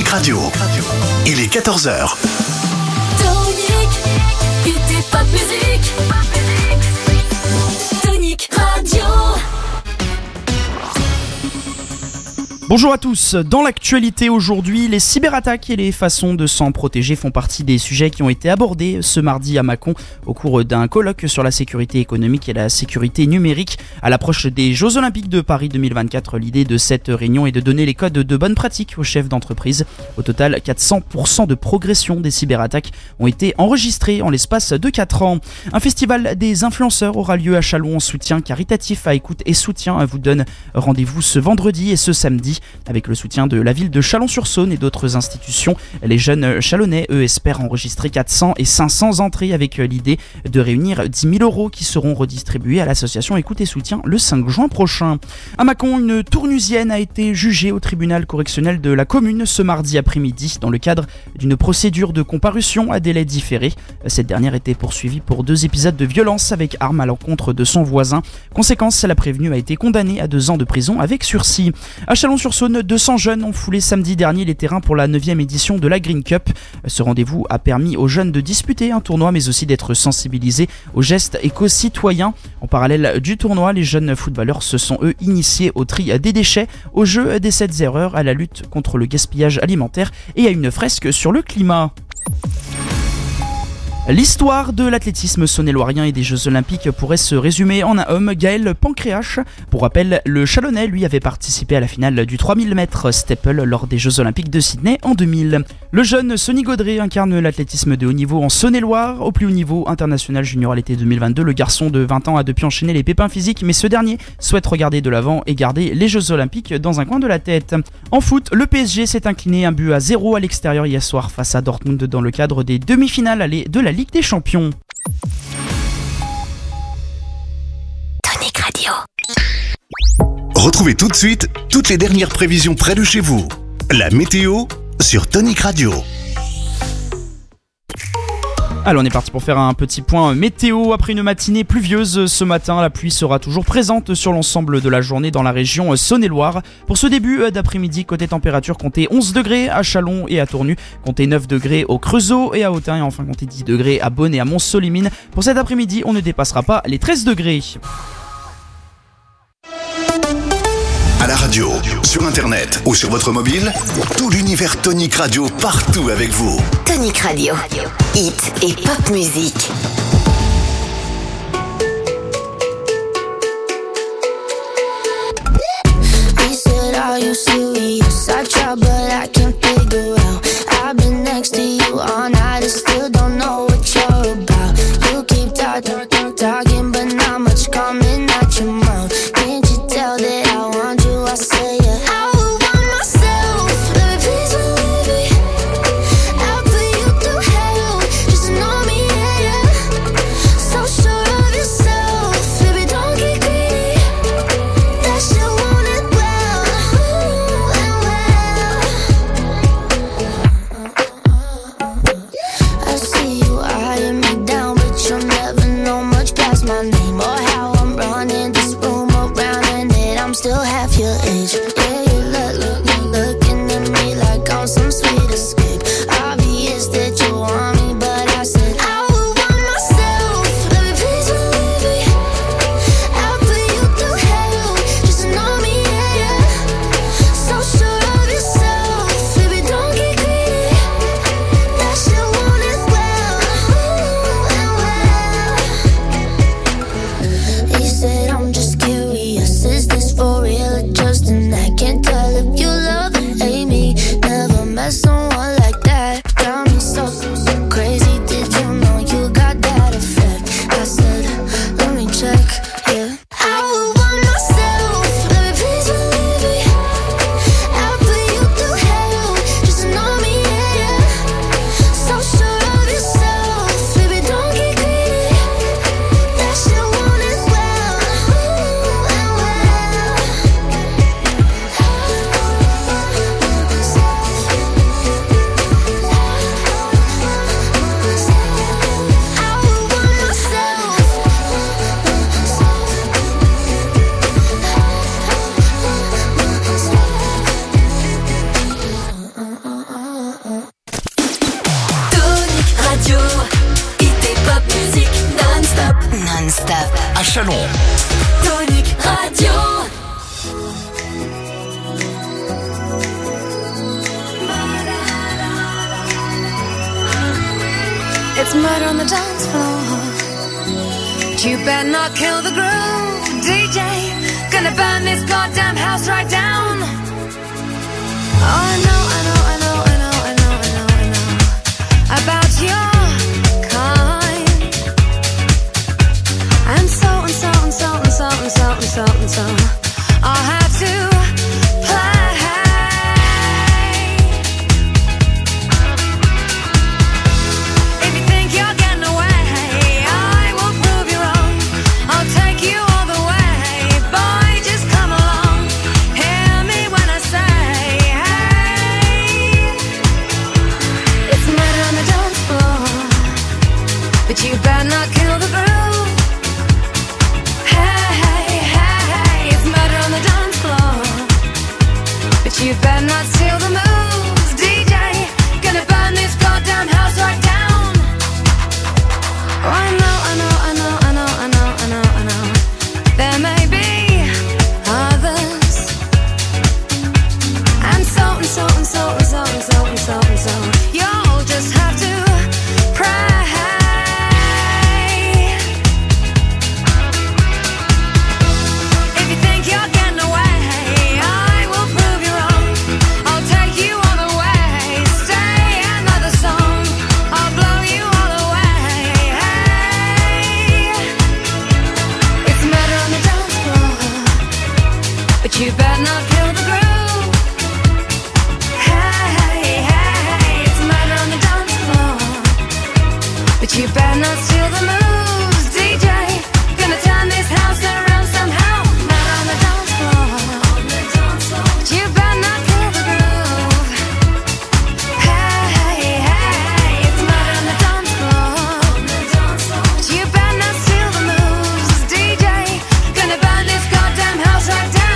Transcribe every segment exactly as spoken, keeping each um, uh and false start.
Radio. Il est quatorze heures. Tonic, était pas de musique. Tonic Radio. Bonjour à tous, dans l'actualité aujourd'hui, les cyberattaques et les façons de s'en protéger font partie des sujets qui ont été abordés ce mardi à Mâcon au cours d'un colloque sur la sécurité économique et la sécurité numérique. À l'approche des Jeux Olympiques de Paris deux mille vingt-quatre, l'idée de cette réunion est de donner les codes de bonne pratique aux chefs d'entreprise. Au total, quatre cents pour cent de progression des cyberattaques ont été enregistrées en l'espace de quatre ans. Un festival des influenceurs aura lieu à Châlons en soutien caritatif à Écoute et Soutien vous donne rendez-vous ce vendredi et ce samedi. Avec le soutien de la ville de Chalon-sur-Saône et d'autres institutions, les jeunes chalonnais, eux, espèrent enregistrer quatre cents et cinq cents entrées avec l'idée de réunir dix mille euros qui seront redistribués à l'association Écoute et Soutien le cinq juin prochain. À Mâcon, une tournusienne a été jugée au tribunal correctionnel de la commune ce mardi après-midi dans le cadre d'une procédure de comparution à délai différé. Cette dernière était poursuivie pour deux épisodes de violence avec arme à l'encontre de son voisin. Conséquence, la prévenue a été condamnée à deux ans de prison avec sursis. À Chalon-sur-Saône, deux cents jeunes ont foulé samedi dernier les terrains pour la neuvième édition de la Green Cup. Ce rendez-vous a permis aux jeunes de disputer un tournoi mais aussi d'être sensibilisés aux gestes éco-citoyens. En parallèle du tournoi, les jeunes footballeurs se sont eux initiés au tri des déchets, au jeu des sept erreurs, à la lutte contre le gaspillage alimentaire et à une fresque sur le climat. L'histoire de l'athlétisme saône-et-loirien et des Jeux Olympiques pourrait se résumer en un homme, Gaël Pancréache. Pour rappel, le Chalonnais, lui, avait participé à la finale du trois mille mètres steeple lors des Jeux Olympiques de Sydney en deux mille. Le jeune Sonny Gaudret incarne l'athlétisme de haut niveau en Saône-et-Loire. Au plus haut niveau international junior à l'été deux mille vingt-deux, le garçon de vingt ans a depuis enchaîné les pépins physiques, mais ce dernier souhaite regarder de l'avant et garder les Jeux Olympiques dans un coin de la tête. En foot, le P S G s'est incliné un but à zéro à l'extérieur hier soir face à Dortmund dans le cadre des demi-finales allées de la Ligue des Champions. Tonic Radio. Retrouvez tout de suite toutes les dernières prévisions près de chez vous. La météo sur Tonic Radio. Alors on est parti pour faire un petit point météo. Après une matinée pluvieuse ce matin, la pluie sera toujours présente sur l'ensemble de la journée dans la région Saône-et-Loire. Pour ce début d'après-midi, côté température, comptez onze degrés à Châlons et à Tournu, comptez neuf degrés au Creusot et à Autun et enfin comptez dix degrés à Beaune et à Mont-Solimine. Pour cet après-midi, on ne dépassera pas les treize degrés. À la radio, sur internet ou sur votre mobile, tout l'univers Tonic Radio partout avec vous. Tonic Radio. Hit et pop musique. He said, are you serious? I try but I can't figure out. I've been next to you all night and still don't know what you're about. You keep talking, talking but not much coming out your mouth. Can't you tell that I want you? I say yeah. I would want myself, baby, please believe me. I'll put you through hell, just to know me, yeah, yeah. So sure of yourself, baby, don't get greedy. That shit want it well, ooh, and well. I see you eyeing me down, but you'll never know much past my name or how I'm running this room around and that I'm still half your age. Yeah, you look, look, look, looking at me like I'm some sweet escape. Obvious that you want me, but I said I would want myself, baby, please believe me. I'll put you through hell, just to know me, yeah, yeah. So sure of yourself, baby, don't get greedy. That shit want it well, ooh, and well. He said, I'm just curious, is this for real or just an act? murder on the dance floor. But you better not kill the groove, D J. Gonna burn this goddamn house right down. Oh, I know, I know, I know, I know, I know, I know, I know about your kind. And so and so and so and so and so and so and so I'll have to play. If you think you're getting away, I will prove you wrong. I'll take you all the way. Boy, just come along. Hear me when I say, hey, it's murder on the dance floor. But you better not kill the groove. Hey, hey, hey, hey, it's murder on the dance floor. But you better not steal the moves, D J. Gonna burn this goddamn house right down. Oh, I know, I know, I know, I know, I know, I know, I know. There may be others. And so and so and so and so and so and so and so. You'll just have to pray. If you think you're getting away, I will prove you wrong. I'll take you all the way. Stay another song. I'll blow you all away. Hey, it's murder on the dance floor. But you better not kill the groove. Hey, hey, hey, it's murder on the dance floor. But you better not steal the moves, D J. Gonna turn this house around somehow. Murder on the dance floor. But you better not kill the groove. Hey, hey, hey, it's murder on the dance floor. But you better not steal the moves, D J. Gonna burn this goddamn house right down.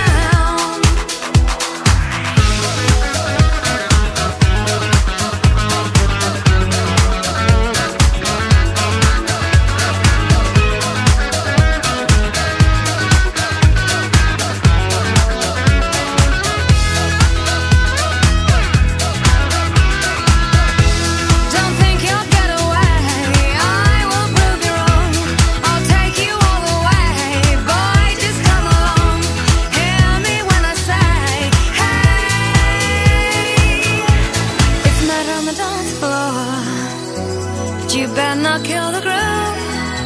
Don't think you'll get away. I will prove you wrong. I'll take you all the way. Boy, just come along. Hear me when I say, hey, it's murder on the dance floor. But you better not kill the groove.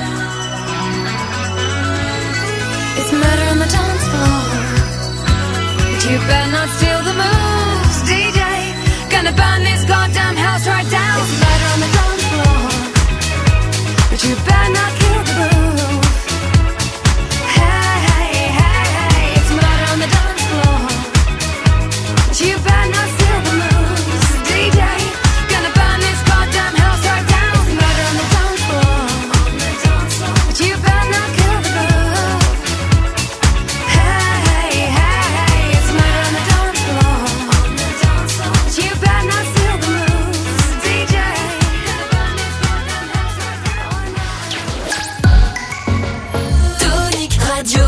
It's murder on the dance floor. But you better not steal the moves, D J. Gonna burn this goddamn house right down. It's murder on the dance floor. But you better not kill the groove. Hey, hey, hey, hey, it's murder on the dance floor. But you better not steal the moves, D J. Gonna burn this goddamn house right down. It's murder on the dance floor. But you better not kill the groove. Hey, hey, hey, hey, it's murder on the dance floor. But you better not steal the moves, D J. Gonna burn this goddamn house right down. Tonic Radio.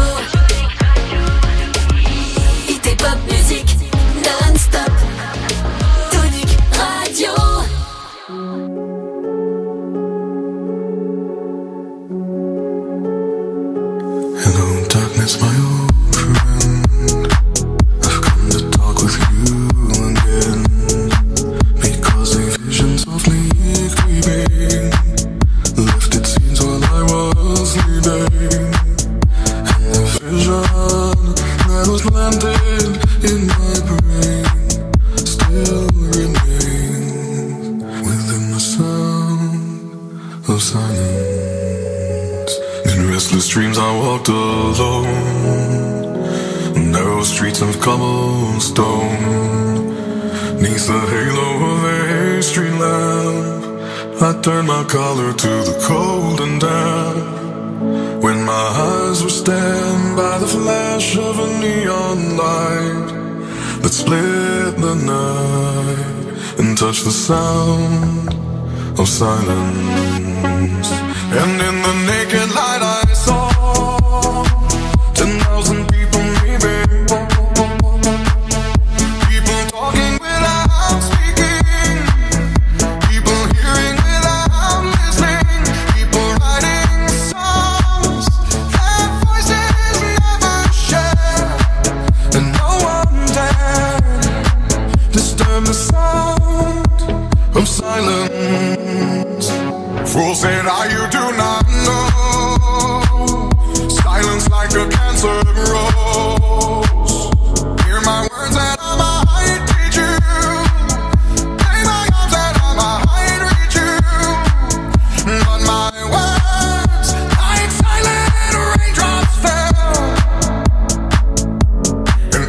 Hit et pop musique non-stop. Tonic Radio. Hello, darkness, my old friend. I've come to talk with you again. Because a vision softly creeping left its scenes while I was sleeping. And the vision that was planted in my brain still remains within the sound of silence. In restless dreams I walked alone, narrow streets of cobblestone. Neath the halo of a street lamp, I turned my collar to the cold and damp. When my eyes were stabbed by the flash of a neon light that split the night and touched the sound of silence. And in the naked light I saw ten thousand people leaving, people talking without speaking, people hearing without listening.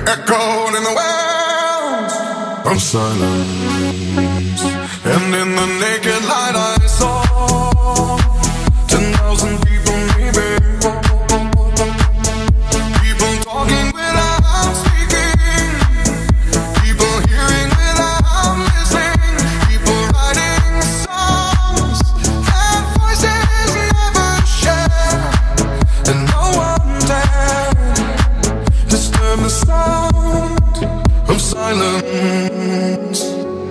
echoed in the wells of silence. And in the naked light I saw ten thousand people maybe, people talking without speaking, people hearing without listening, people writing songs that voices never share, and no one dared disturb the sound of silence.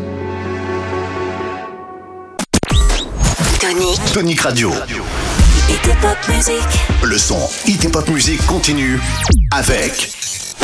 Tonic. Tonic Radio. Hit et pop music. Le son Hit et Pop Music continue avec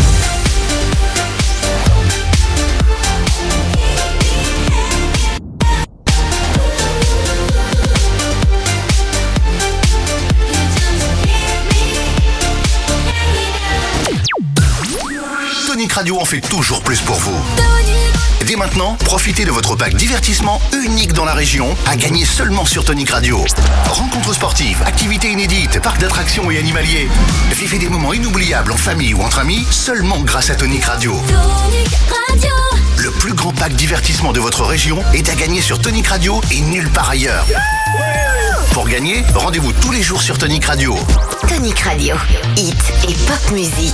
Tonic Radio en fait toujours plus pour vous. Dès maintenant, profitez de votre pack divertissement unique dans la région à gagner seulement sur Tonic Radio. Rencontres sportives, activités inédites, parcs d'attractions et animaliers. Vivez des moments inoubliables en famille ou entre amis seulement grâce à Tonic Radio. Tonic Radio. Le plus grand pack divertissement de votre région est à gagner sur Tonic Radio et nulle part ailleurs. Pour gagner, rendez-vous tous les jours sur Tonic Radio. Tonic Radio. Hit et pop music.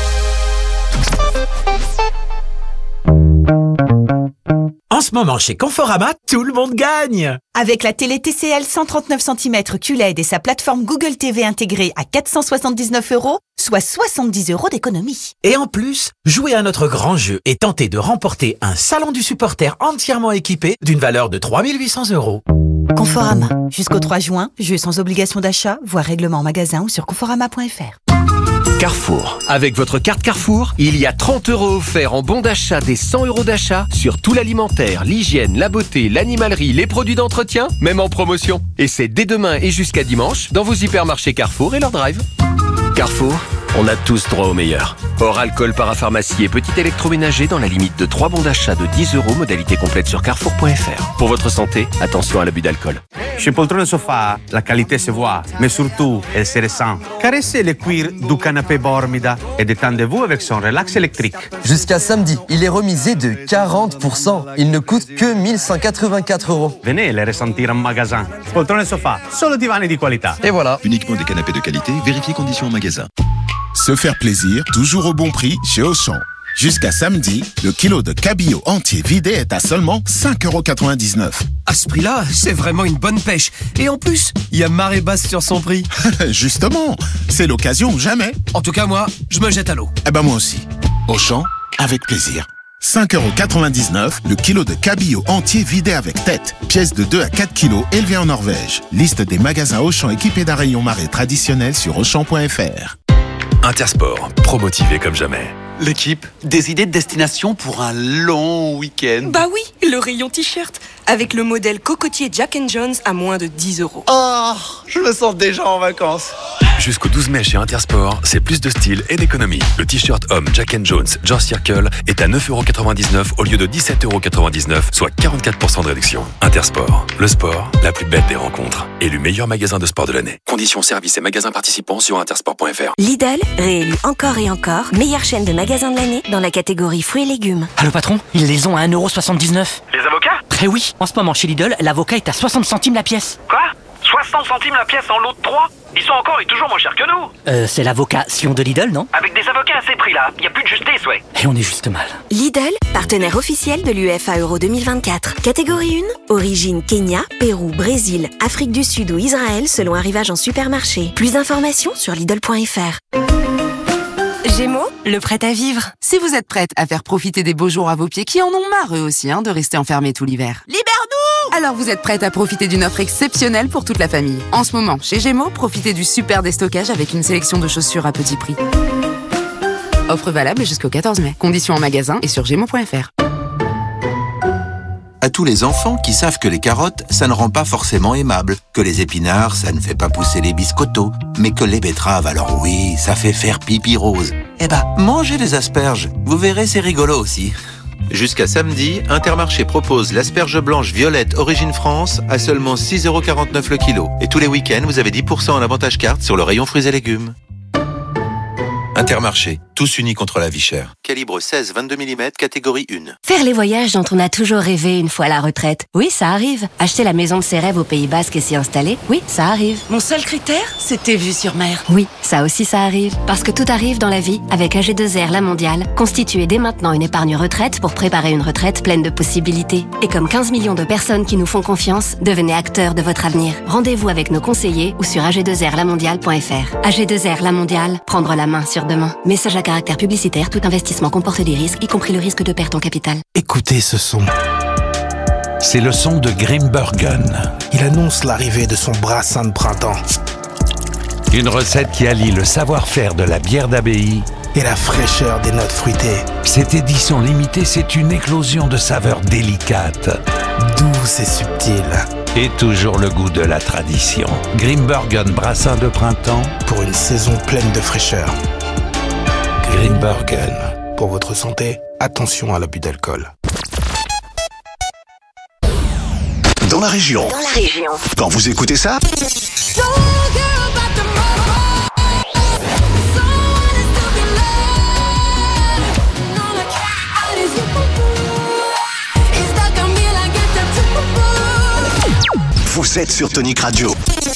En ce moment, chez Conforama, tout le monde gagne! Avec la télé T C L cent trente-neuf centimètres Q L E D et sa plateforme Google T V intégrée à quatre cent soixante-dix-neuf euros, soit soixante-dix euros d'économie. Et en plus, jouez à notre grand jeu et tentez de remporter un salon du supporter entièrement équipé d'une valeur de trois mille huit cents euros. Conforama. Jusqu'au trois juin, jeu sans obligation d'achat, voire règlement en magasin ou sur conforama point f r. Carrefour. Avec votre carte Carrefour, il y a trente euros offerts en bon d'achat des cent euros d'achat sur tout l'alimentaire, l'hygiène, la beauté, l'animalerie, les produits d'entretien, même en promotion. Et c'est dès demain et jusqu'à dimanche dans vos hypermarchés Carrefour et leur drive. Carrefour, on a tous droit au meilleur. Hors alcool, parapharmacie et petit électroménager dans la limite de trois bons d'achat de dix euros, modalité complète sur carrefour point f r. Pour votre santé, attention à l'abus d'alcool. Chez Poltrone Sofa, la qualité se voit, mais surtout, elle se ressent. Caressez le cuir du canapé Bormida et détendez-vous avec son relax électrique. Jusqu'à samedi, il est remisé de quarante pour cent. Il ne coûte que mille cent quatre-vingt-quatre euros. Venez le ressentir en magasin. Poltrone Sofa, solo divani di qualità. Et voilà. Uniquement des canapés de qualité, vérifiez conditions en magasin. Se faire plaisir, toujours au bon prix chez Auchan. Jusqu'à samedi, le kilo de cabillaud entier vidé est à seulement cinq euros quatre-vingt-dix-neuf. À ce prix-là, c'est vraiment une bonne pêche. Et en plus, il y a marée basse sur son prix. Justement, c'est l'occasion ou jamais. En tout cas, moi, je me jette à l'eau. Eh ben moi aussi. Auchan, avec plaisir. cinq euros quatre-vingt-dix-neuf, le kilo de cabillaud entier vidé avec tête. Pièce de deux à quatre kilos élevée en Norvège. Liste des magasins Auchan équipés d'un rayon marée traditionnel sur auchan point f r. Intersport, promotivé comme jamais. L'équipe, des idées de destination pour un long week-end. Bah oui, le rayon t-shirt, avec le modèle cocotier Jack and Jones à moins de dix euros. Oh, je me sens déjà en vacances. Jusqu'au douze mai chez Intersport, c'est plus de style et d'économie. Le t-shirt homme Jack and Jones George Circle est à neuf euros quatre-vingt-dix-neuf au lieu de dix-sept euros quatre-vingt-dix-neuf, soit quarante-quatre pour cent de réduction. Intersport, le sport, la plus belle des rencontres. Élu meilleur magasin de sport de l'année. Conditions, services et magasins participants sur intersport point f r. Lidl, réélu encore et encore, meilleure chaîne de magasins de l'année dans la catégorie fruits et légumes. Allô patron, ils les ont à un euro soixante-dix-neuf. Les avocats? Très oui, en ce moment chez Lidl, l'avocat est à soixante centimes la pièce. Quoi? soixante centimes la pièce en lot de trois? Ils sont encore et toujours moins chers que nous. Euh, c'est l'avocat Sion de Lidl, non? Avec des avocats à ces prix-là, il n'y a plus de justice, ouais. Et on est juste mal. Lidl, partenaire officiel de l'U F A Euro deux mille vingt-quatre. Catégorie un, origine Kenya, Pérou, Brésil, Afrique du Sud ou Israël selon arrivage en supermarché. Plus d'informations sur Lidl point f r. Gémeaux, le prêt à vivre. Si vous êtes prête à faire profiter des beaux jours à vos pieds qui en ont marre eux aussi hein, de rester enfermés tout l'hiver. Libère-nous! Alors vous êtes prête à profiter d'une offre exceptionnelle pour toute la famille. En ce moment, chez Gémeaux, profitez du super déstockage avec une sélection de chaussures à petit prix. Offre valable jusqu'au quatorze mai. Conditions en magasin et sur gémeaux point f r. À tous les enfants qui savent que les carottes, ça ne rend pas forcément aimable, que les épinards, ça ne fait pas pousser les biscottos, mais que les betteraves, alors oui, ça fait faire pipi rose. Eh ben, mangez des asperges, vous verrez, c'est rigolo aussi. Jusqu'à samedi, Intermarché propose l'asperge blanche violette Origine France à seulement six euros quarante-neuf le kilo. Et tous les week-ends, vous avez dix pour cent en avantage carte sur le rayon fruits et légumes. Intermarché, tous unis contre la vie chère. Calibre seize vingt-deux millimètres, catégorie un. Faire les voyages dont on a toujours rêvé une fois à la retraite. Oui, ça arrive. Acheter la maison de ses rêves au Pays Basque et s'y installer. Oui, ça arrive. Mon seul critère, c'était vue sur mer. Oui, ça aussi ça arrive. Parce que tout arrive dans la vie avec A G deux R La Mondiale. Constituez dès maintenant une épargne retraite pour préparer une retraite pleine de possibilités. Et comme quinze millions de personnes qui nous font confiance, devenez acteurs de votre avenir. Rendez-vous avec nos conseillers ou sur a g deux r la mondiale point f r. A G deux R La Mondiale, prendre la main sur demain. Message à caractère publicitaire, tout investissement comporte des risques, y compris le risque de perte en capital. Écoutez ce son. C'est le son de Grimbergen. Il annonce l'arrivée de son brassin de printemps. Une recette qui allie le savoir-faire de la bière d'abbaye et la fraîcheur des notes fruitées. Cette édition limitée, c'est une éclosion de saveurs délicates, douces et subtiles. Et toujours le goût de la tradition. Grimbergen brassin de printemps pour une saison pleine de fraîcheur. Grimbergen. Pour votre santé, attention à l'abus d'alcool. Dans la région. Dans la région. Quand vous écoutez ça, vous êtes sur Tonic Radio.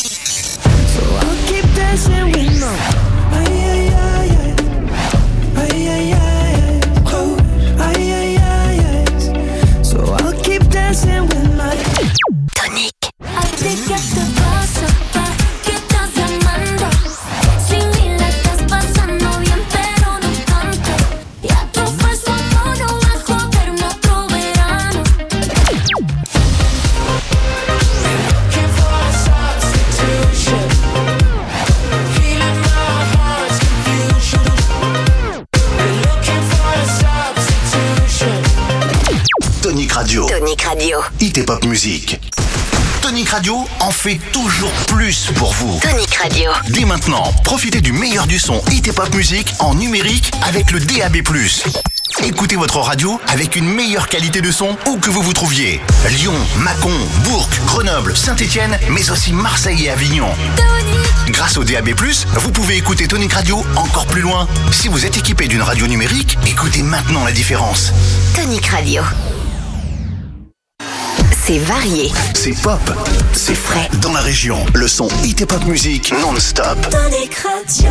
Tonic Radio. Tonic Radio. Hit et pop musique. Tonic Radio en fait toujours plus pour vous. Tonic Radio. Dès maintenant, profitez du meilleur du son hit et pop musique en numérique avec le D A B plus. Écoutez votre radio avec une meilleure qualité de son où que vous vous trouviez. Lyon, Mâcon, Bourg, Grenoble, Saint-Étienne, mais aussi Marseille et Avignon. Grâce au D A B plus, vous pouvez écouter Tonic Radio encore plus loin. Si vous êtes équipé d'une radio numérique, écoutez maintenant la différence. Tonic Radio. C'est varié. C'est pop. C'est frais. Dans la région, le son hit et pop musique non-stop. Tonic Radio.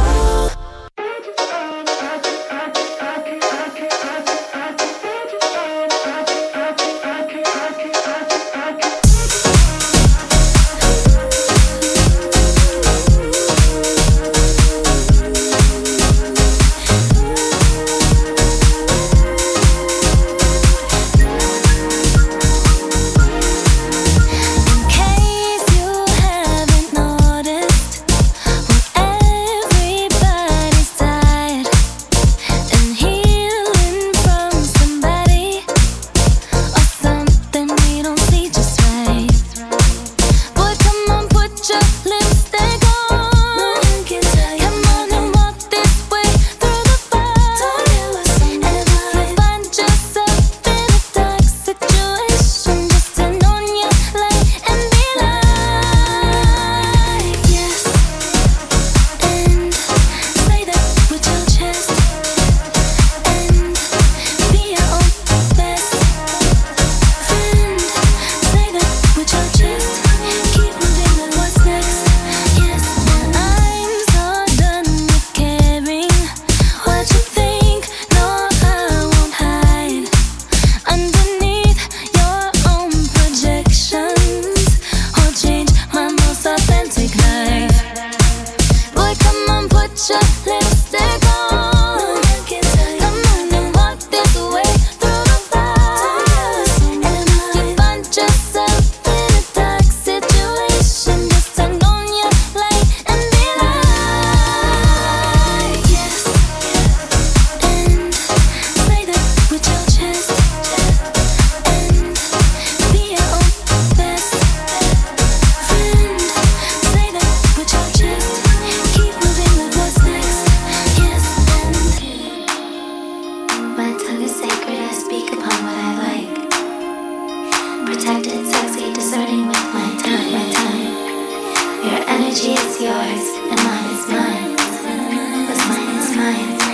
Protected, sexy, discerning with my time, my time. Your energy is yours, and mine is mine. What's mine is mine.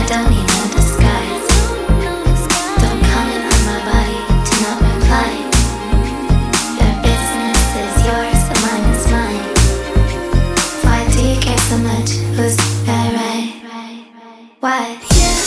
don't need no disguise. Don't comment on my body, do not reply. Their business is yours, and mine is mine. Why do you care so much? Who's right, right? Why? Yes.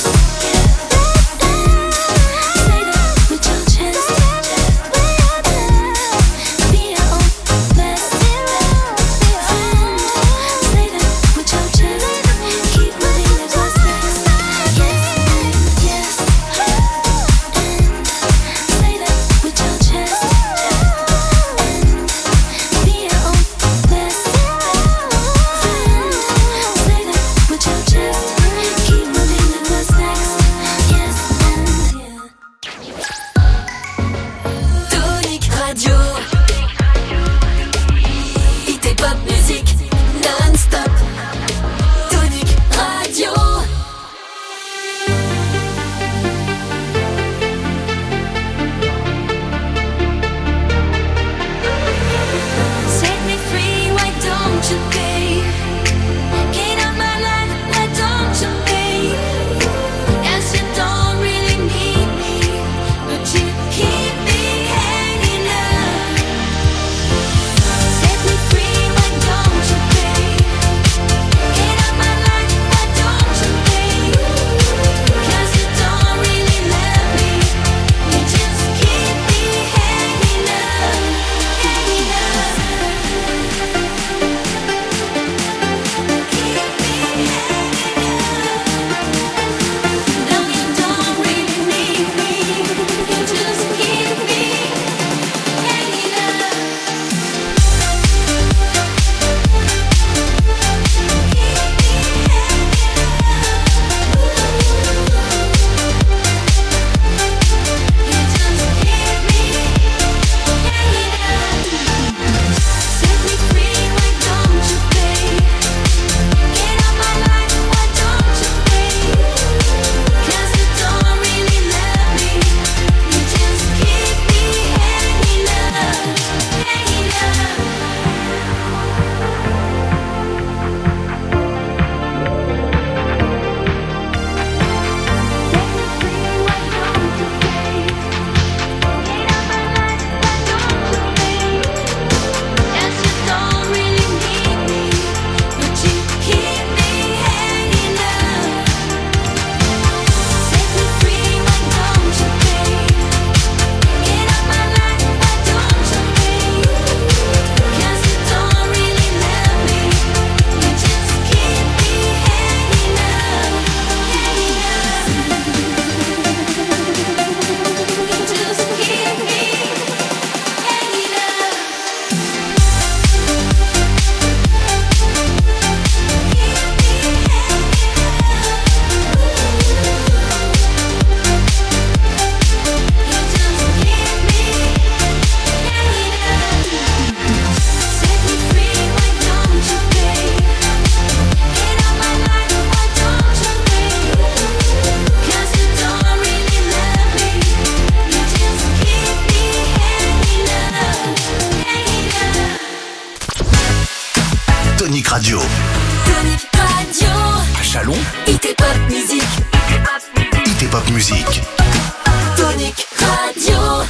Radio. Tonic Radio. À Chalon. It Pop Music. It Pop Music. Tonic Radio.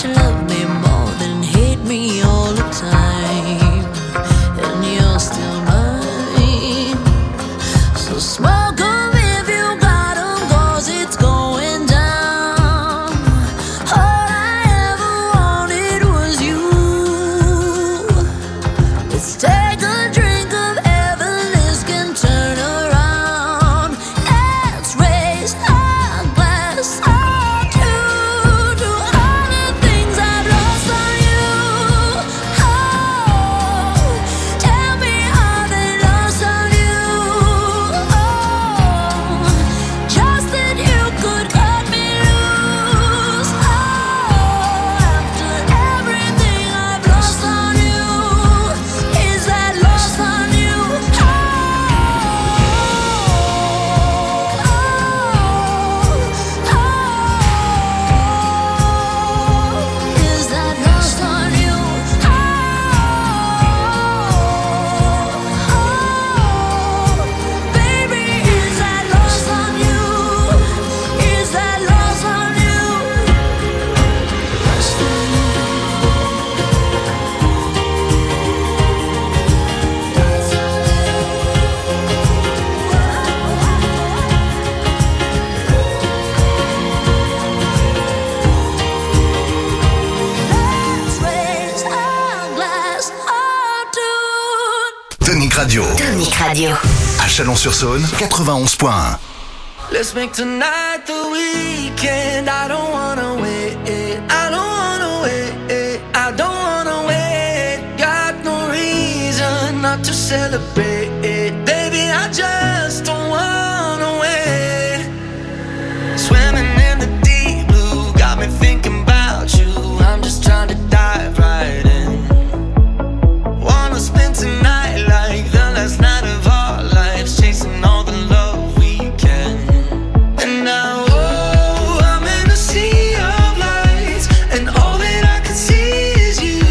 you love me more than hate me all the time, and you're still mine. So smoke 'em if you got 'em, 'cause it's going down. All I ever wanted was you. Let's take a drink of heaven, this can turn around. Let's raise our glass or two to all the things I've lost on you. Oh, tell me how they lost on you. Oh, just that you could cut me loose. Oh, after everything I've lost on you, is that lost on you? Oh, oh, oh, is that lost on you? Oh, oh, baby, is that lost on you? Is that lost on you? Lost on you. Let's raise our glass or two. Tonic Radio. Tonic Radio. À Chalon-sur-Saône, quatre-vingt-onze point un. Let's make tonight the weekend. I don't wanna wait. I don't wanna wait. I don't wanna wait. Got no reason not to celebrate. Baby, I just don't wanna wait. Swimming in the deep blue got me thinking about you. I'm just trying to dive right in. Wanna spend tonight like the last night of our lives, chasing all the love we can. And now, oh, I'm in a sea of lights, and all that I can see is you.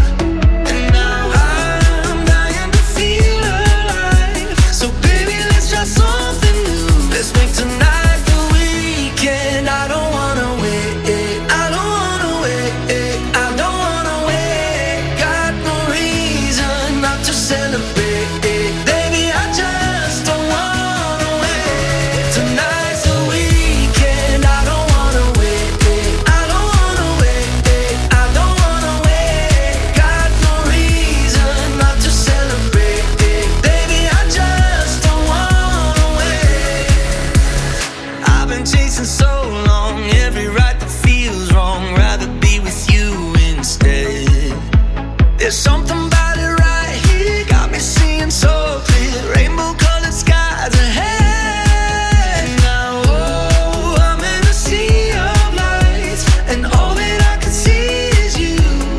And now I'm dying to feel alive. So baby, let's try something new. Let's make tonight the weekend. I don't wanna wait. I don't wanna wait. I don't wanna wait. Got no reason not to celebrate. Baby, I just don't wanna wait. Tonight's the weekend. I don't wanna wait. I don't wanna wait. I don't wanna wait. Got no reason not to celebrate. Baby, I just don't wanna wait. I've been chasing so long, every right that feels wrong. Rather be with you instead. There's something about it right here, got me seeing so clear. Rainbow colored skies ahead. Now, oh, I'm in a sea of lights, and all that I can see is you.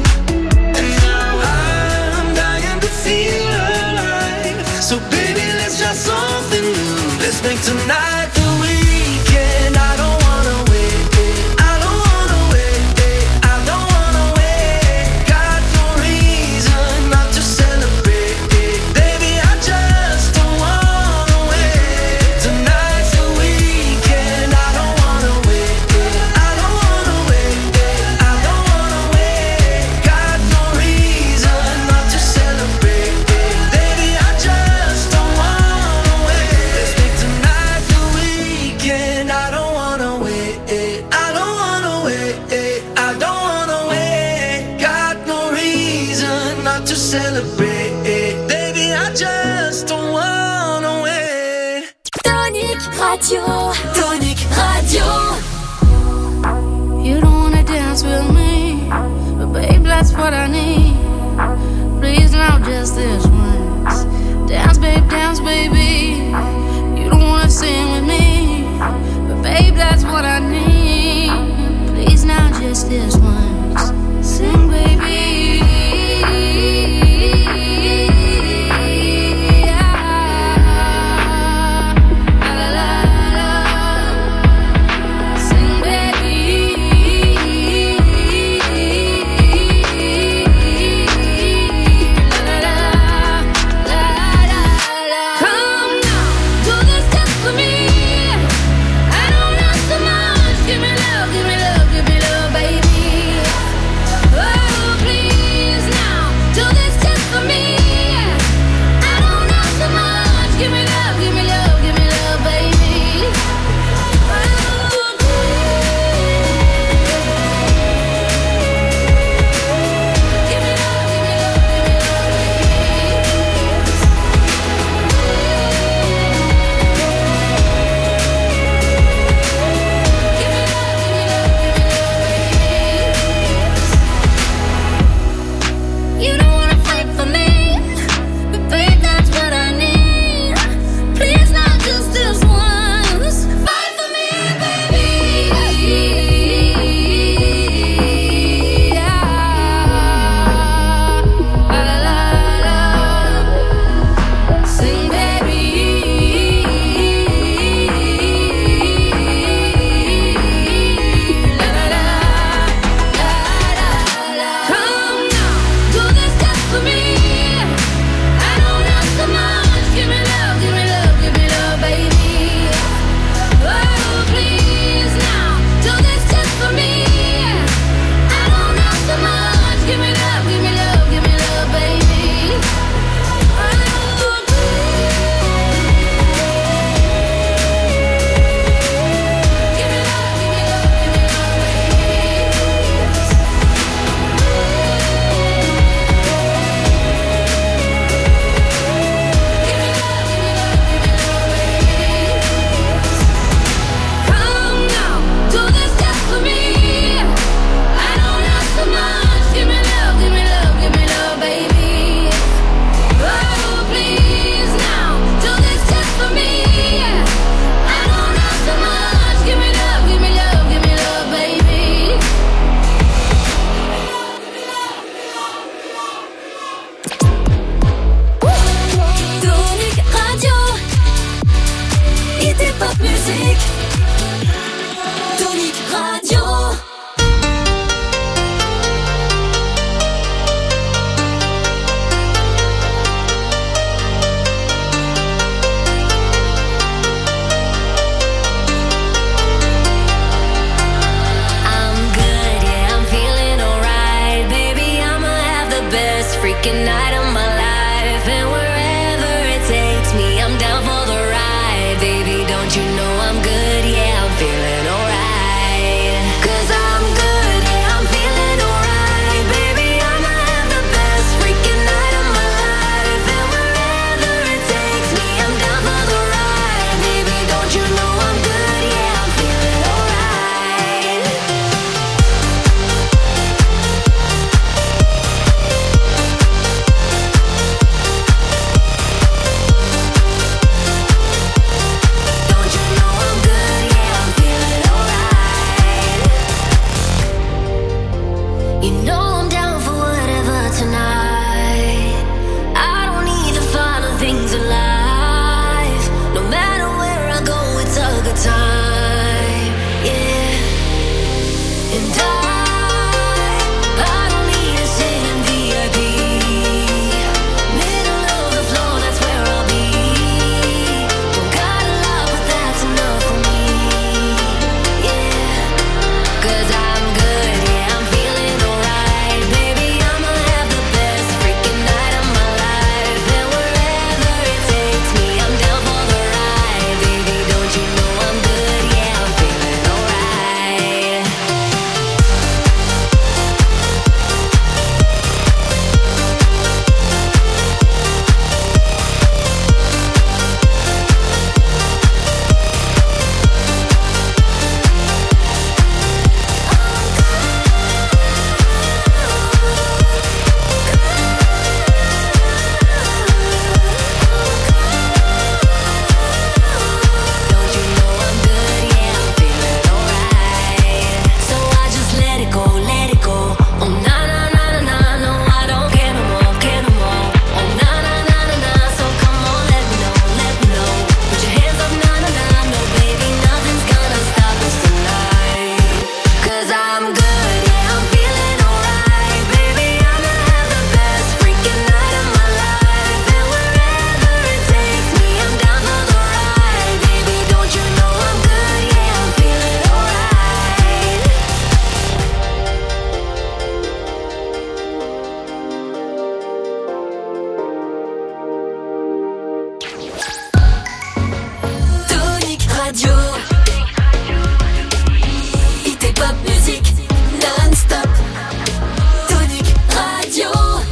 And now I'm dying to feel alive. So baby, let's try something new. Let's make tonight the weekend. I don't wanna wait. I don't wanna wait. I don't wanna wait. Got no reason not to celebrate. Baby, I just don't wanna wait. Tonight's the weekend. I don't wanna wait. I don't wanna wait. I don't wanna wait. Got no reason not to celebrate. Baby, I just don't wanna wait. Let's make tonight the weekend. I don't wanna wait. I don't wanna wait. I don't wanna wait. Got no reason not to celebrate. Baby, I just don't wanna wait. Tonic Radio. Tonic Radio. You don't wanna dance with me, but babe, that's what I need. Please now, just this once. Dance, babe, dance, baby. You don't wanna sing with me, but babe, that's what I need. Please now, just this once. Sing, baby. Sing, baby. Come now, do this just for me. I don't ask so much. Give me love, give me love, give me love, baby. freaking night of my life. And wherever it takes me, I'm down for the ride. Baby, don't you know I'm good? Yeah, I'm feeling alright. Cause I'm good, yeah, I'm feeling alright. Baby, I'ma have the best freaking night of my life. And wherever it takes me, I'm down for the ride. Baby, don't you know I'm good? Yeah, I'm feeling alright. Don't you know I'm good? Yeah, I'm feeling alright. You know I'm down for whatever tonight. I don't need the final things in life. No matter where I go, it's a good time. Yeah. And I, I don't need to sit in V I P. Middle of the floor, that's where I'll be. Don't got a lot, but that's enough for me. Yeah. Cause I'm good, yeah, I'm feeling alright. Baby, I'ma have the best freaking night of my life. And wherever it takes me, I'm down for the ride. Baby, don't you know I'm good? Yeah, I'm feeling alright. Don't you know I'm good? Yeah, I'm feeling alright. So I just let it go, let it go. Oh na na na na na, no I don't care no more, care no more. Oh na na na na na, so come on, let me know, let me know. Put your hands up, na na na, no baby, nothing's gonna stop us tonight. Cause I'm good, yeah, I'm feeling alright. Baby, I'ma have the best freaking night of my life. And wherever it takes me, I'm down for the ride. Baby, don't you know I'm good? Yeah, I'm feeling alright. Tonic Radio. Hit et pop musique non-stop. Tonic Radio.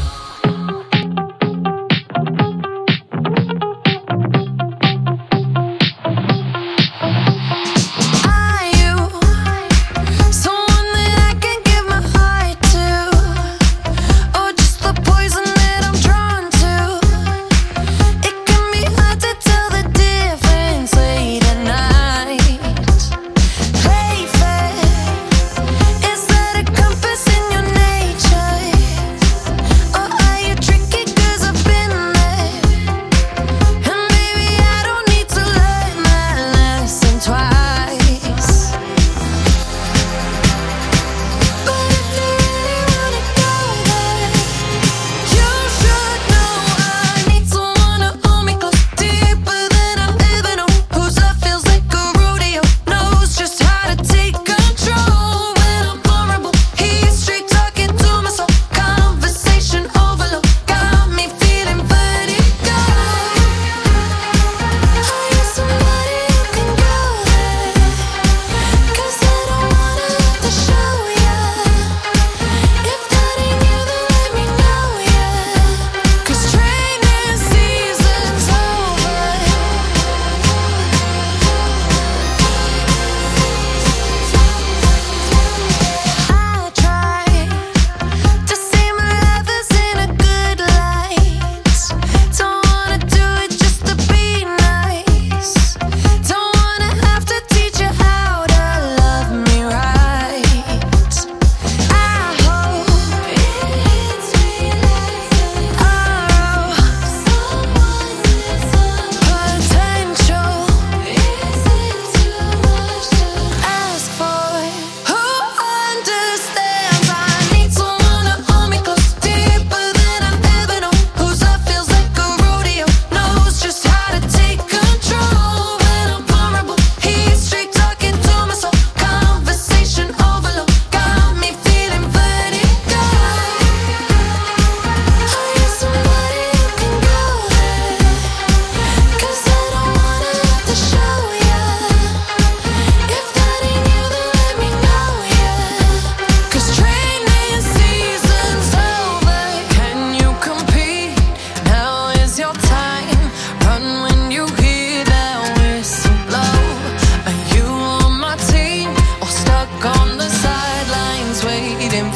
Are you someone that I can give my heart to? Or just the poison that I'm drawn to? It can be hard to tell the difference late at night. Play fair.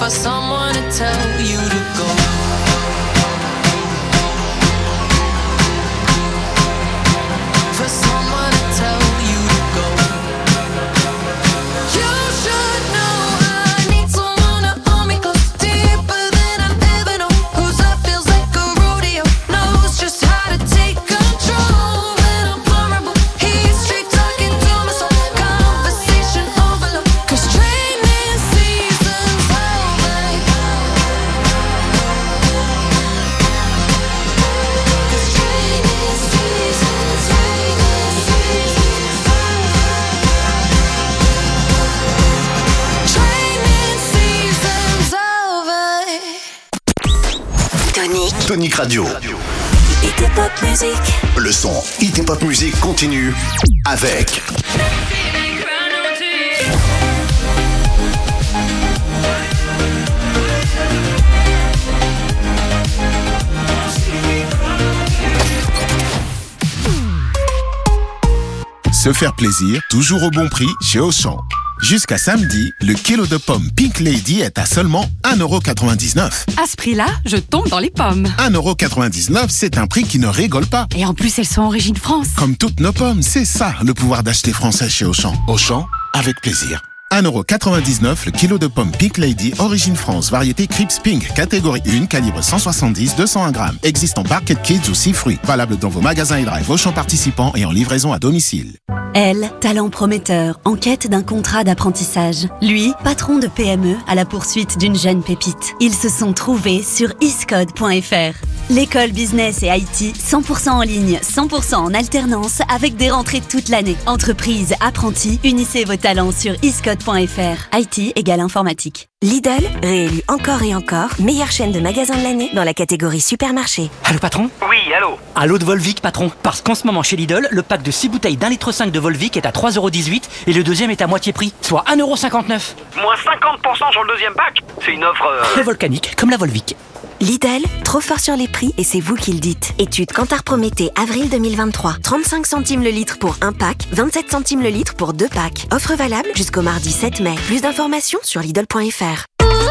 for someone to tell you to go. For someone to tell you to go. You should know I need someone to hold me close, deeper than I've ever known. Whose love feels like a rodeo, knows just how to take control when I'm vulnerable. He's straight talking to my soul, conversation overload. Cause training season's over. Cause training season's Training season's over. Tonic. Tonic Radio. Hit et Pop Music. Le son Hit et Pop Music continue avec Se faire plaisir, toujours au bon prix chez Auchan. Jusqu'à samedi, le kilo de pommes Pink Lady est à seulement un euro quatre-vingt-dix-neuf. À ce prix-là, je tombe dans les pommes. un euro quatre-vingt-dix-neuf, c'est un prix qui ne rigole pas. Et en plus, elles sont origine France. Comme toutes nos pommes, c'est ça le pouvoir d'acheter français chez Auchan. Auchan, avec plaisir. un euro quatre-vingt-dix-neuf le kilo de pommes Pink Lady, origine France, variété Crips Pink, catégorie un, calibre cent soixante-dix, deux cent un grammes. Existe en Barquette Kids ou six fruits. Valable dans vos magasins et drive Auchan participants et en livraison à domicile. Elle, talent prometteur, en quête d'un contrat d'apprentissage. Lui, patron de P M E à la poursuite d'une jeune pépite. Ils se sont trouvés sur iscode point f r. L'école business et I T, cent pour cent en ligne, cent pour cent en alternance, avec des rentrées toute l'année. Entreprise, apprentis, unissez vos talents sur iscode point f r. I T égale informatique. Lidl, réélu encore et encore, meilleure chaîne de magasins de l'année dans la catégorie supermarché. Allô patron? Oui, allô? Allô de Volvic patron? Parce qu'en ce moment chez Lidl, le pack de six bouteilles d'un litre cinq de Volvic est à trois euros dix-huit et le deuxième est à moitié prix, soit un euro cinquante-neuf. Moins cinquante pour cent sur le deuxième pack? C'est une offre... Euh... Très volcanique, comme la Volvic. Lidl, trop fort sur les prix et c'est vous qui le dites. Étude Kantar Prométhée, avril deux mille vingt-trois. trente-cinq centimes le litre pour un pack, vingt-sept centimes le litre pour deux packs. Offre valable jusqu'au mardi sept mai. Plus d'informations sur Lidl point f r.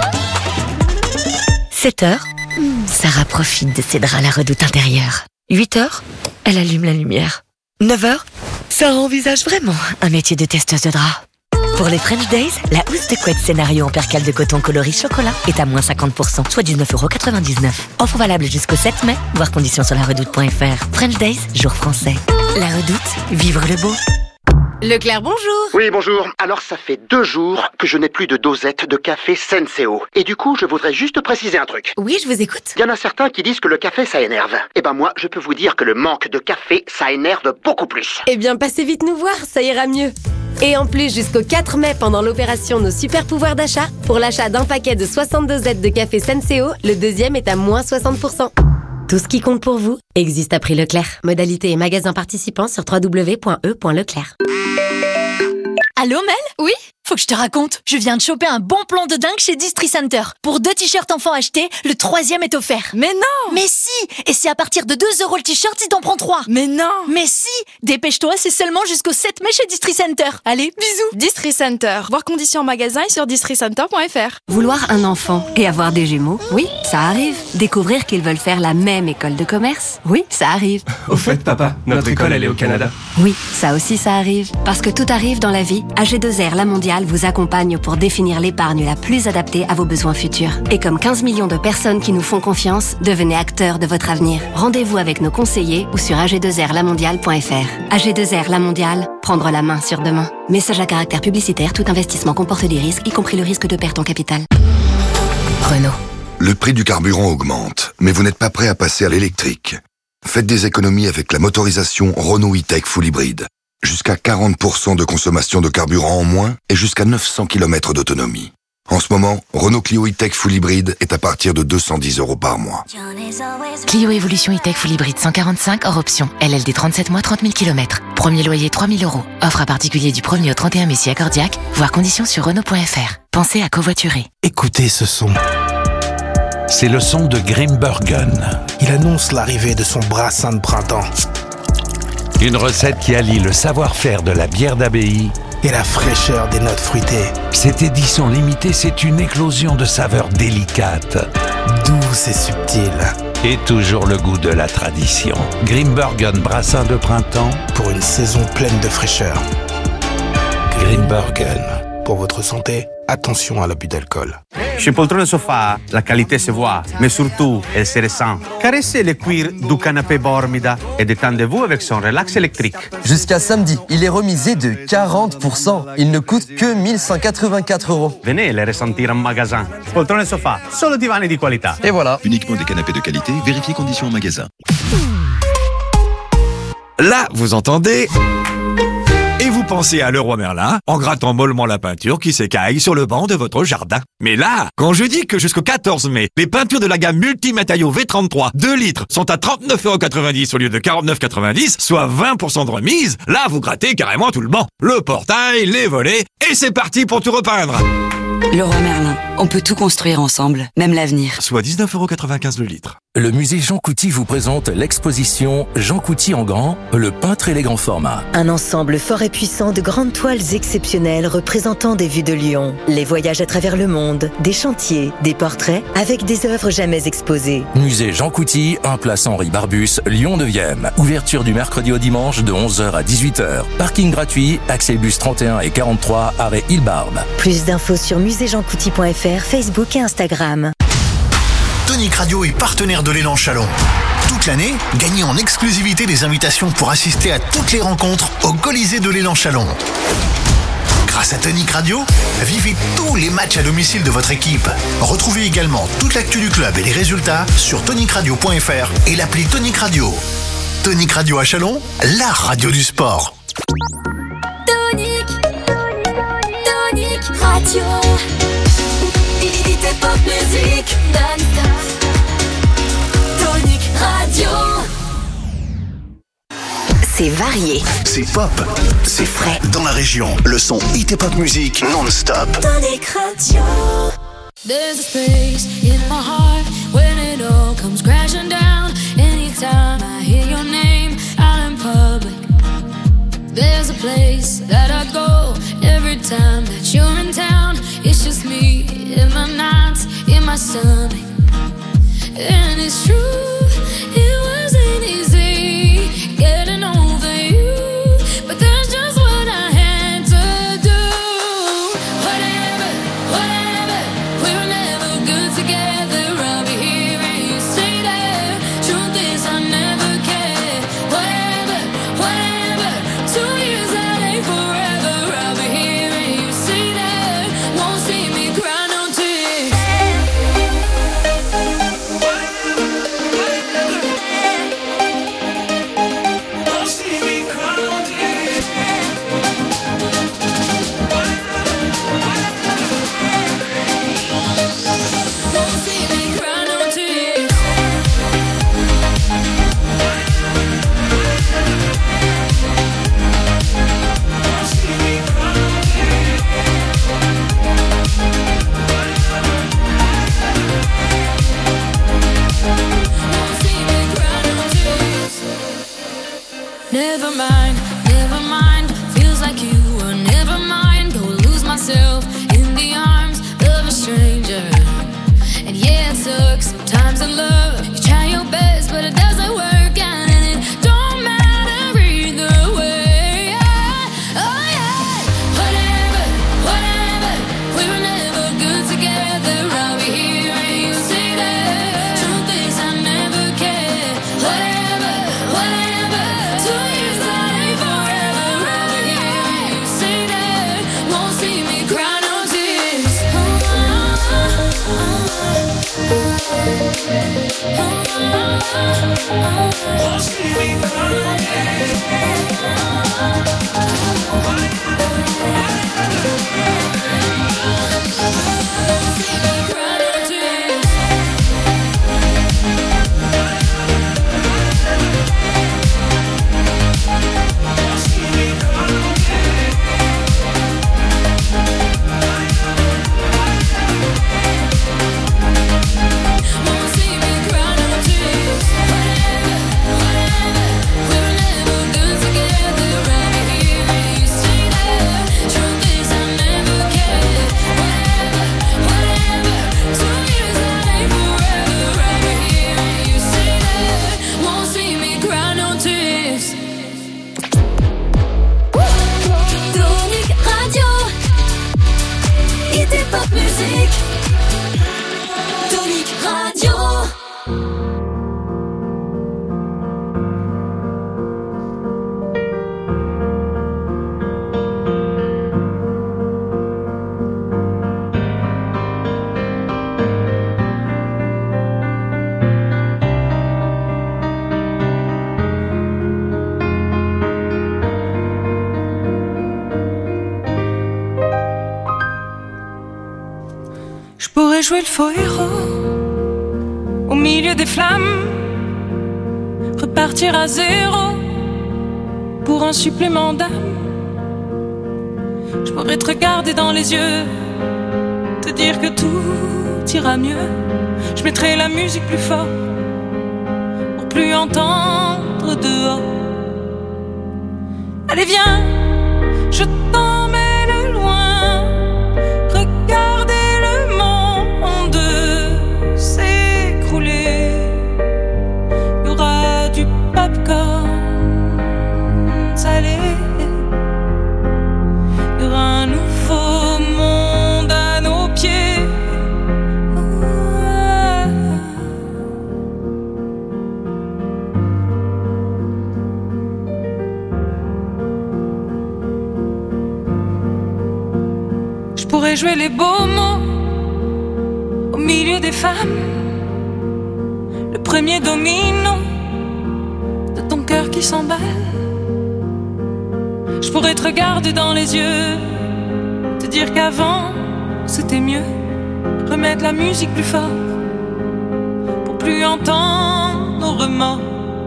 sept heures, Sarah profite de ses draps à la redoute intérieure. huit heures, elle allume la lumière. neuf heures, Sarah envisage vraiment un métier de testeuse de draps. Pour les French Days, la housse de couette scénario en percale de coton coloris chocolat est à moins cinquante pour cent, soit dix-neuf euros quatre-vingt-dix-neuf. Offre valable jusqu'au sept mai, voir conditions sur la redoute point f r. French Days, jour français. La redoute, vivre le beau. Leclerc, bonjour. Oui, bonjour. Alors, ça fait deux jours que je n'ai plus de dosette de café Senseo. Et du coup, je voudrais juste préciser un truc. Oui, je vous écoute. Il y en a certains qui disent que le café, ça énerve. Eh ben moi, je peux vous dire que le manque de café, ça énerve beaucoup plus. Eh bien, passez vite nous voir, ça ira mieux. Et en plus, jusqu'au quatre mai, pendant l'opération Nos Super Pouvoirs d'achat, pour l'achat d'un paquet de soixante dosettes de café Senseo, le deuxième est à moins soixante pour cent. Tout ce qui compte pour vous existe à prix Leclerc. Modalité et magasins participants sur w w w point e point leclerc. Allô Mel? Oui? Faut que je te raconte, je viens de choper un bon plan de dingue chez Distri Center. Pour deux t-shirts enfants achetés, le troisième est offert. Mais non! Mais si! Et c'est à partir de deux euros le t-shirt si t'en prends trois. Mais non! Mais si! Dépêche-toi, c'est seulement jusqu'au sept mai chez Distri Center. Allez, bisous! Distri Center. Voir conditions en magasin et sur distri center point f r. Vouloir un enfant et avoir des jumeaux, oui, ça arrive. Découvrir qu'ils veulent faire la même école de commerce, oui, ça arrive. Au fait, papa, notre école, elle est au Canada. Oui, ça aussi, ça arrive. Parce que tout arrive dans la vie, A G deux R La Mondiale vous accompagne pour définir l'épargne la plus adaptée à vos besoins futurs. Et comme quinze millions de personnes qui nous font confiance, devenez acteurs de votre avenir. Rendez-vous avec nos conseillers ou sur a g deux r la mondiale point f r. A G deux R La Mondiale, prendre la main sur demain. Message à caractère publicitaire, tout investissement comporte des risques, y compris le risque de perte en capital. Renault. Le prix du carburant augmente, mais vous n'êtes pas prêt à passer à l'électrique. Faites des économies avec la motorisation Renault E-Tech Full Hybrid. Jusqu'à quarante pour cent de consommation de carburant en moins et jusqu'à neuf cents kilomètres d'autonomie. En ce moment, Renault Clio E-Tech Full Hybrid est à partir de deux cent dix euros par mois. Clio Evolution E-Tech Full Hybrid cent quarante-cinq hors option. L L D trente-sept mois, trente mille kilomètres. Premier loyer trois mille euros. Offre à particulier du premier au trente et un mai si accordiaque. Voir conditions sur Renault point f r. Pensez à covoiturer. Écoutez ce son. C'est le son de Grimbergen. Il annonce l'arrivée de son brassin de printemps. Une recette qui allie le savoir-faire de la bière d'abbaye et la fraîcheur des notes fruitées. Cette édition limitée, c'est une éclosion de saveurs délicates, douces et subtiles. Et toujours le goût de la tradition. Grimbergen brassin de printemps pour une saison pleine de fraîcheur. Grimbergen. Pour votre santé, attention à l'abus d'alcool. Chez Poltrone Sofa, la qualité se voit, mais surtout, elle se ressent. Caressez le cuir du canapé Bormida et détendez-vous avec son relax électrique. Jusqu'à samedi, il est remisé de quarante pour cent. Il ne coûte que mille cent quatre-vingt-quatre euros. Venez les ressentir en magasin. Poltrone Sofa, solo divani di qualità. Et voilà. Uniquement des canapés de qualité, vérifiez conditions en magasin. Là, vous entendez ? Et vous pensez à Leroy Merlin en grattant mollement la peinture qui s'écaille sur le banc de votre jardin. Mais là, quand je dis que jusqu'au quatorze mai, les peintures de la gamme Multimatériaux V trente-trois deux litres sont à trente-neuf euros quatre-vingt-dix au lieu de quarante-neuf euros quatre-vingt-dix, soit vingt pour cent de remise, là vous grattez carrément tout le banc. Le portail, les volets, et c'est parti pour tout repeindre. Leroy Merlin, on peut tout construire ensemble, même l'avenir. Soit dix-neuf euros quatre-vingt-quinze le litre. Le musée Jean Couty vous présente l'exposition Jean Couty en grand, le peintre et les grands formats. Un ensemble fort et puissant de grandes toiles exceptionnelles représentant des vues de Lyon, les voyages à travers le monde, des chantiers, des portraits avec des œuvres jamais exposées. Musée Jean Couty, un place Henri Barbus, Lyon neuvième. Ouverture du mercredi au dimanche de onze heures à dix-huit heures. Parking gratuit, accès bus trente et un et quarante-trois, arrêt Île-Barbe. Plus d'infos sur musée jean couty point f r, Facebook et Instagram. Tonic Radio est partenaire de l'Élan Chalon. Toute l'année, gagnez en exclusivité des invitations pour assister à toutes les rencontres au Colisée de l'Élan Chalon. Grâce à Tonic Radio, vivez tous les matchs à domicile de votre équipe. Retrouvez également toute l'actu du club et les résultats sur tonic radio point f r et l'appli Tonic Radio. Tonic Radio à Chalon, la radio du sport. Tonic, Tonic Radio. Hit et pop music non-stop. Tonic Radio. C'est varié. C'est pop. C'est frais. Dans la région, le son hit et pop music non-stop. Tonic Radio. There's a space in my heart when it all comes crashing down. Anytime I hear your name out in public. There's a place that I go every time that you're in town. It's just me in my nights, in my stomach. And it's true, it wasn't easy getting over you, but that's just what I had to do. Whatever, whatever, we were never good together. I'll be here and you stay there. Truth is I never cared. Whatever, whatever, two years that ain't forever. I'll be here and you stay there. Won't see me cry no tears. Never mind, never mind. Feels like you were never mind. Go lose myself in the arms of a stranger. And yeah, it sucks sometimes in love. You try your best, but it doesn't work out, and it don't matter either way. Yeah. Oh yeah, whatever, whatever. We were never good together. I'll be here and you stay there. Truth is I never cared. Whatever, whatever. Two years that ain't forever. I'll be here and you stay there. Won't see me cry no tears. Oh, oh, oh. Won't see me cry no True Tonic, Tonic Radio. Je pourrais jouer le faux héros au milieu des flammes, repartir à zéro pour un supplément d'âme. Je pourrais te regarder dans les yeux, te dire que tout ira mieux. Je mettrai la musique plus fort pour plus entendre dehors. Allez viens, je t'emmène loin, regardez le monde s'écrouler. Il y aura du popcorn salé, il y aura un nouveau monde à nos pieds. Je pourrais jouer les beaux mots au milieu des femmes, le premier domino de ton cœur qui s'emballe. Je pourrais te regarder dans les yeux, te dire qu'avant c'était mieux, remettre la musique plus fort pour plus entendre nos remords.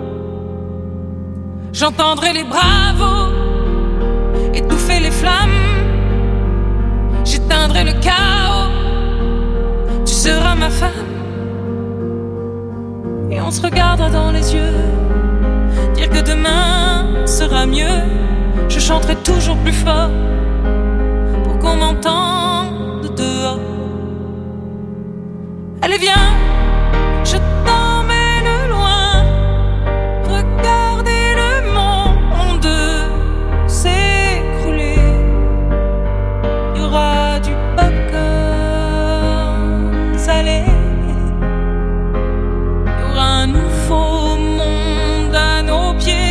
J'entendrai les bravos étouffer les flammes, j'éteindrai le chaos, tu seras ma femme. Et on se regardera dans les yeux, dire que demain sera mieux. Je chanterai toujours plus fort pour qu'on m'entende dehors. Allez viens, je t'emmène loin, regardez le monde s'écrouler. Il y aura du popcorn salé, il y aura un nouveau monde à nos pieds.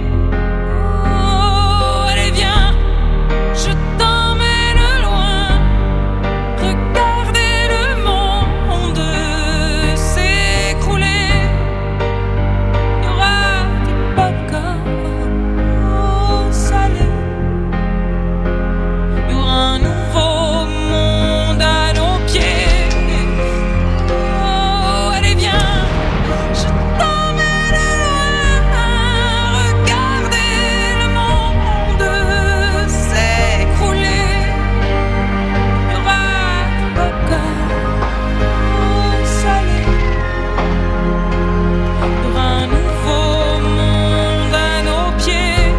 Oh, allez viens, je t'emmène loin, regardez le monde s'écrouler. Il y aura du popcorn salé, il y aura un nouveau monde à nos pieds. Oh, allez viens, je t'emmène loin, regardez le monde s'écrouler. Il y aura du popcorn salé, il y aura un nouveau monde à nos pieds.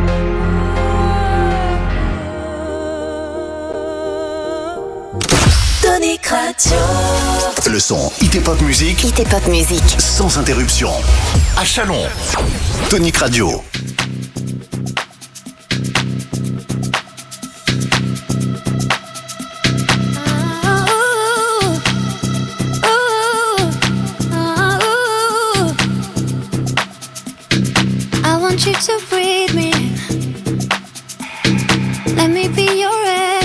Tonic Radio. Le son Hit Pop Music. Hit Pop Music. Sans interruption. À Chalon. Tonic Radio. I want you to breathe me. Let me be your air.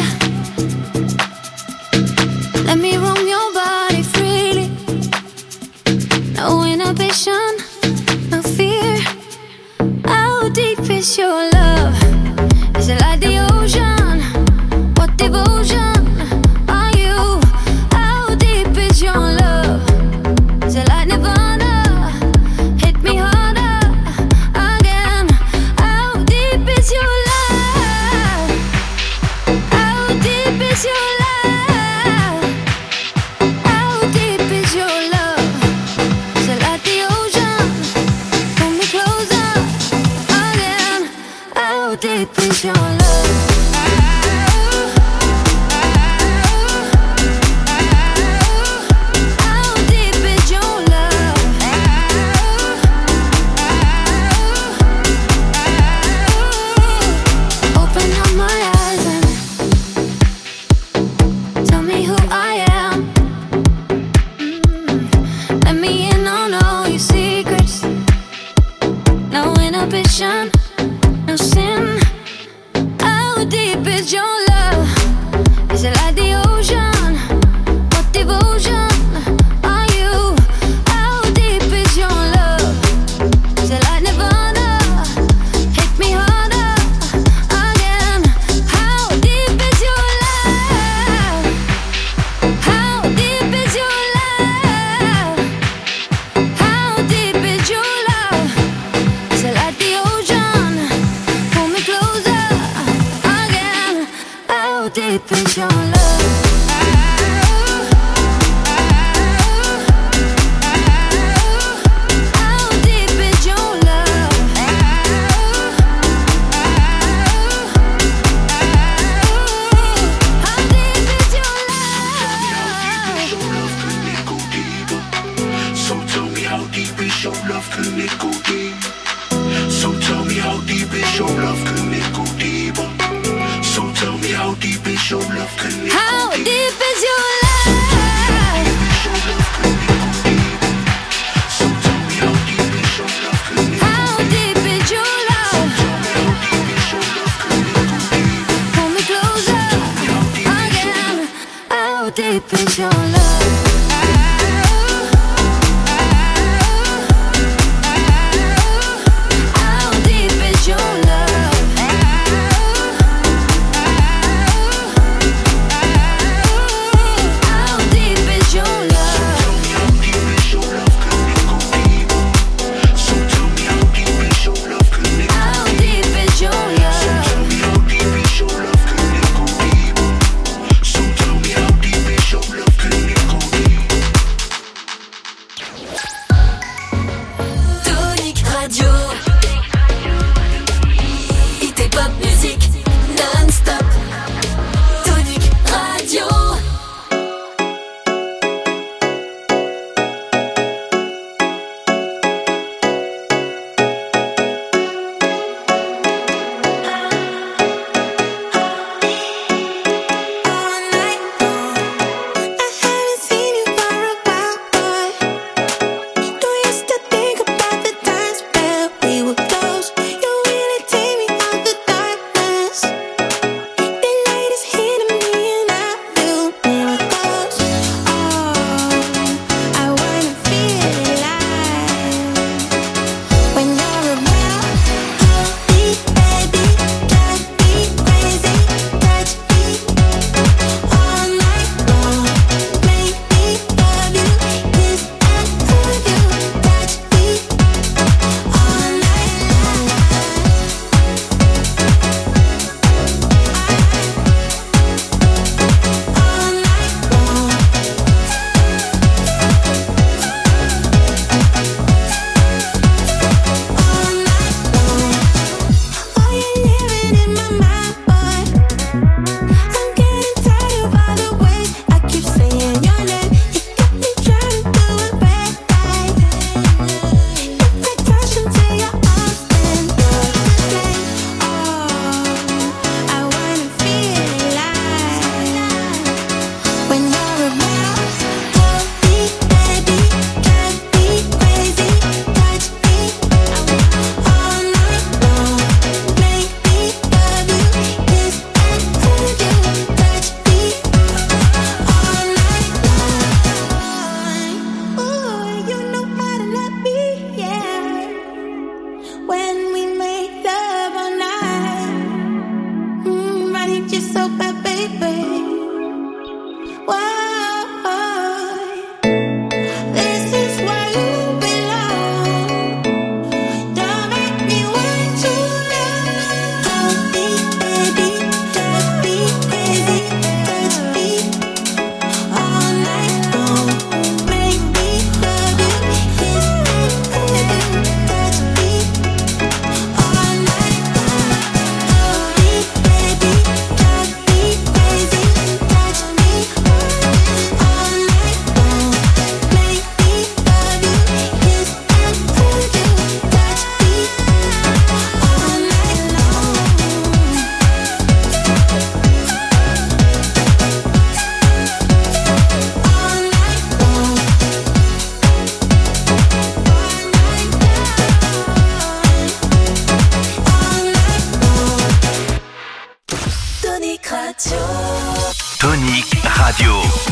Let me roam your body freely. No inhibition, no fear. How deep is your love? Is it like the ocean? What devotion are you? How deep is your love? Is it like Nirvana? Hit me harder again. How deep is your love? How deep is your love? love? Can it go deep? So tell me how deep is your love? Can it go deeper? So tell me how deep is your love? Can it How go deep? deep is your love? How deep is your love? Pull me closer again. How deep is your love? How deep is your love? How deep is your love? How deep is your love? Tonic Radio. Hit et pop musique non-stop. Tonic Radio. Tonic Radio.